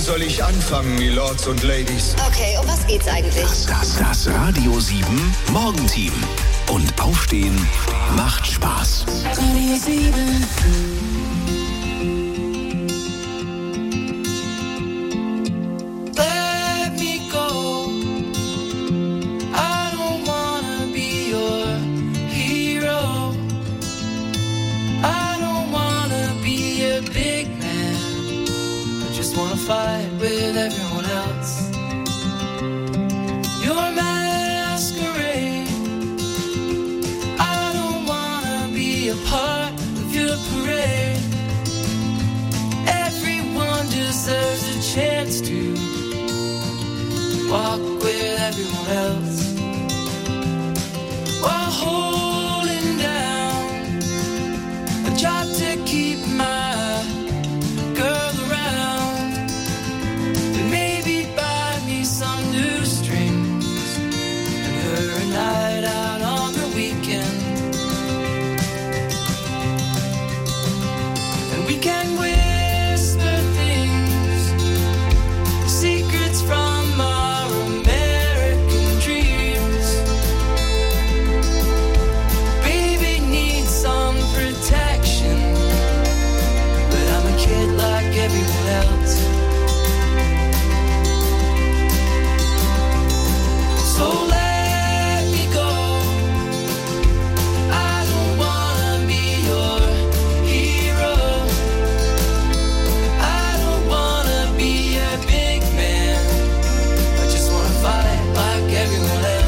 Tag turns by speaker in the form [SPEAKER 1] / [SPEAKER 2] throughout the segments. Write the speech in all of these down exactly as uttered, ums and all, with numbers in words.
[SPEAKER 1] soll ich anfangen, Milords und Ladies?
[SPEAKER 2] Okay, um was geht's eigentlich?
[SPEAKER 3] Das, das, das Radio sieben Morgenteam. Und Aufstehen macht Spaß.
[SPEAKER 4] Radio sieben. Fight with everyone else. Your masquerade. I don't wanna be a part of your parade. Everyone deserves a chance to walk with everyone else while holding down a job to keep my girl around. Some new strings and her a night out on the weekend, and we can whisper things, secrets from our American dreams. Baby needs some protection, but I'm a kid like everyone else. So let me go. I don't wanna be your hero. I don't wanna be a big man. I just wanna fight like everyone else.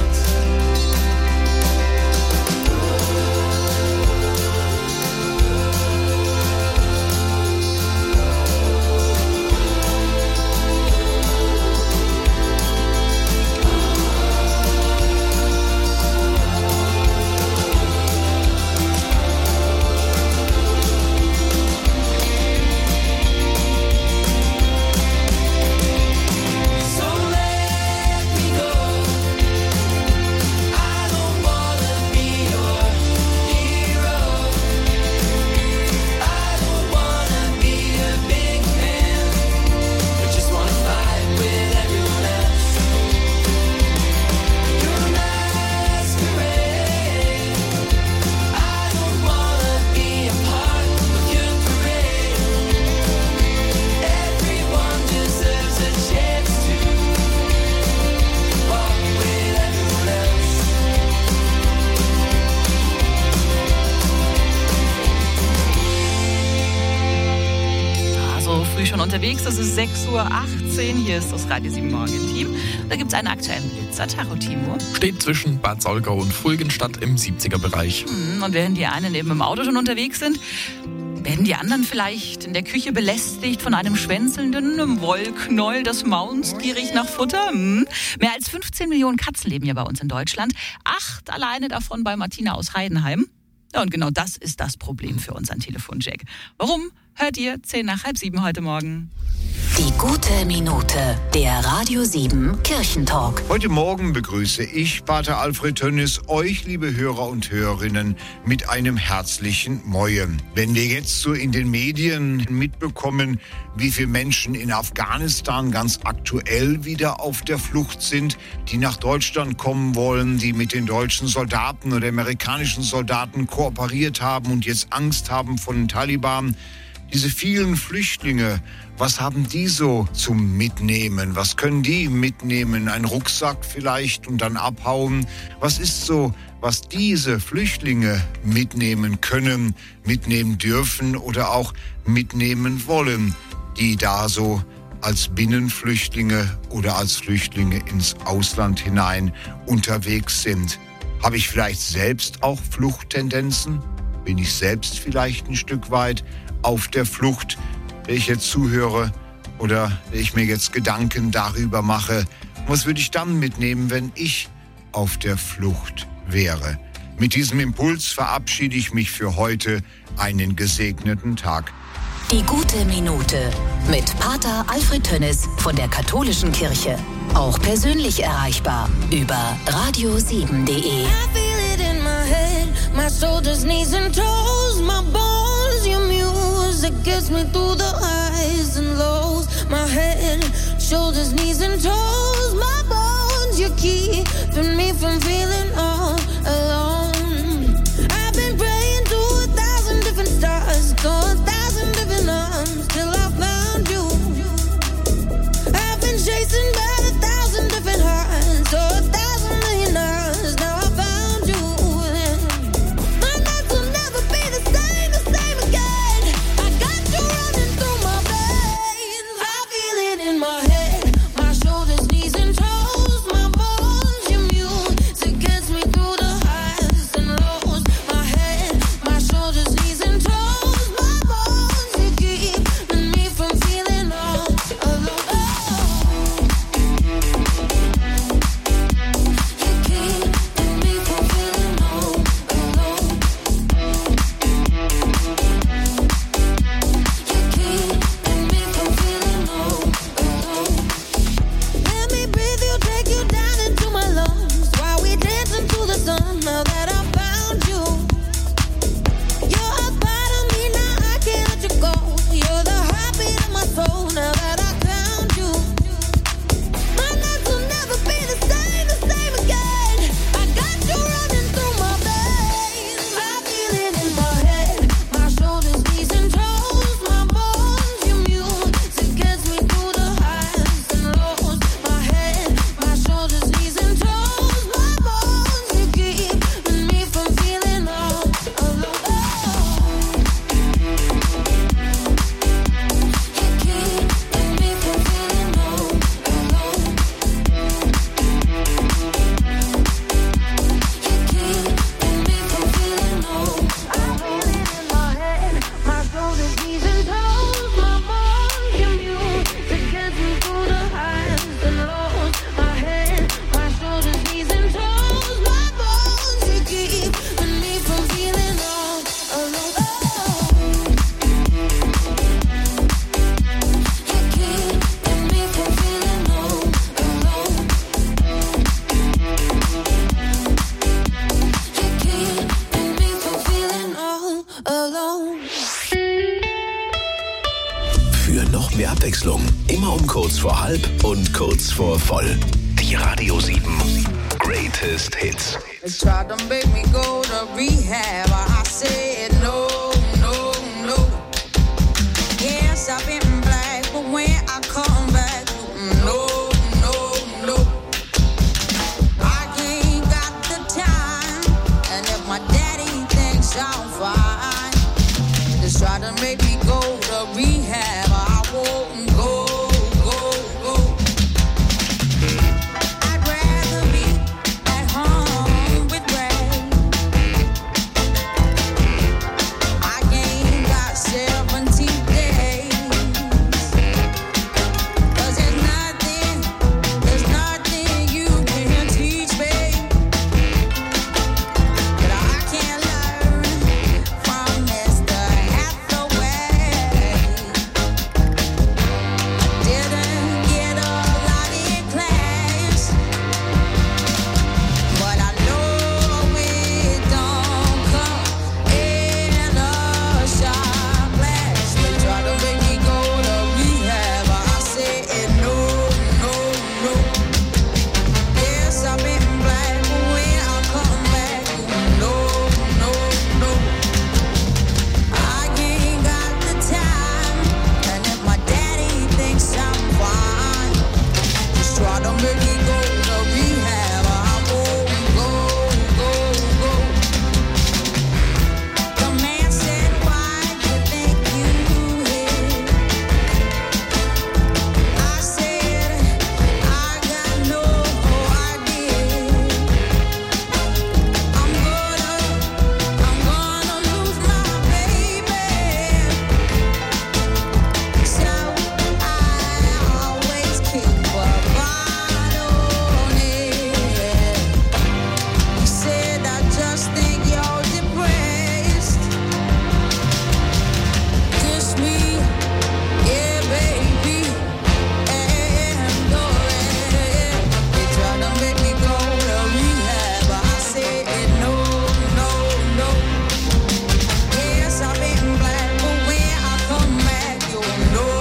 [SPEAKER 5] Unterwegs, es ist sechs Uhr achtzehn, hier ist das Radio sieben Morgenteam. Da gibt es einen aktuellen Blitzer, Tacho Timo.
[SPEAKER 6] Steht zwischen Bad Solgau und Fulgenstadt im siebziger-Bereich.
[SPEAKER 5] Und während die einen eben im Auto schon unterwegs sind, werden die anderen vielleicht in der Küche belästigt von einem schwänzelnden Wollknäuel des Mauns, gierig nach Futter? Hm. Mehr als fünfzehn Millionen Katzen leben ja bei uns in Deutschland. Acht alleine davon bei Martina aus Heidenheim. Ja, und genau das ist das Problem für unseren Telefonjack. Warum? Hört ihr zehn nach halb sieben heute Morgen.
[SPEAKER 2] Die gute Minute, der Radio sieben Kirchentalk.
[SPEAKER 7] Heute Morgen begrüße ich, Pater Alfred Tönnis, euch, liebe Hörer und Hörerinnen, mit einem herzlichen Moin. Wenn wir jetzt so in den Medien mitbekommen, wie viele Menschen in Afghanistan ganz aktuell wieder auf der Flucht sind, die nach Deutschland kommen wollen, die mit den deutschen Soldaten oder amerikanischen Soldaten kooperiert haben und jetzt Angst haben von den Taliban, diese vielen Flüchtlinge, was haben die so zum Mitnehmen? Was können die mitnehmen? Ein Rucksack vielleicht und dann abhauen? Was ist so, was diese Flüchtlinge mitnehmen können, mitnehmen dürfen oder auch mitnehmen wollen, die da so als Binnenflüchtlinge oder als Flüchtlinge ins Ausland hinein unterwegs sind? Habe ich vielleicht selbst auch Fluchttendenzen? Bin ich selbst vielleicht ein Stück weit auf der Flucht, wenn ich jetzt zuhöre oder wenn ich mir jetzt Gedanken darüber mache, was würde ich dann mitnehmen, wenn ich auf der Flucht wäre? Mit diesem Impuls verabschiede ich mich für heute. Einen gesegneten Tag.
[SPEAKER 2] Die gute Minute mit Pater Alfred Tönnis von der Katholischen Kirche. Auch persönlich erreichbar über radio sieben punkt de. My shoulders, knees and toes, my bones, your music gets me through the highs and lows. My head
[SPEAKER 8] from feeling all alone. I've been praying to a thousand different stars, to a thousand different arms, till I found you. I've been chasing by a thousand different hearts, to a thousand million hours, now I found you. My nights will never be the same, the same again. I got you running through my veins. I feel it in my head, my shoulders, knees and toes, my bones, your music gets me through the highs and lows. My head, my shoulders, knees and toes, my bones, you keeping me from feeling all alone. You keeping me from feeling all alone. You keeping me from feeling all alone. Let me breathe you, take you down into my lungs while we dance into the sun. Now that I found you, you're a part of me, now I can't let you go. You're the heartbeat of my soul. Now that I found you, my nights will never be the same, the same again. I got you running through my veins. I feel it in my head, my shoulders, knees and toes, my bones, your music gets me through the highs and lows. My head, my shoulders, knees and toes, my bones, you keeping me from feeling all alone. You keeping me from feeling all alone. You keeping me from feeling all. I feel it in my head, my shoulders, knees and toes, my bones, your music gets me through the highs and lows. My head, my shoulders, knees and toes, my bones, you keeping me from feeling all alone. You keeping me from feeling all alone. You keeping me from feeling all alone.
[SPEAKER 3] Für noch mehr Abwechslung, immer um kurz vor halb und kurz vor voll. Die Radio sieben Greatest Hits.
[SPEAKER 9] They tried to make me go to rehab. I said no, no, no. Yes, I've been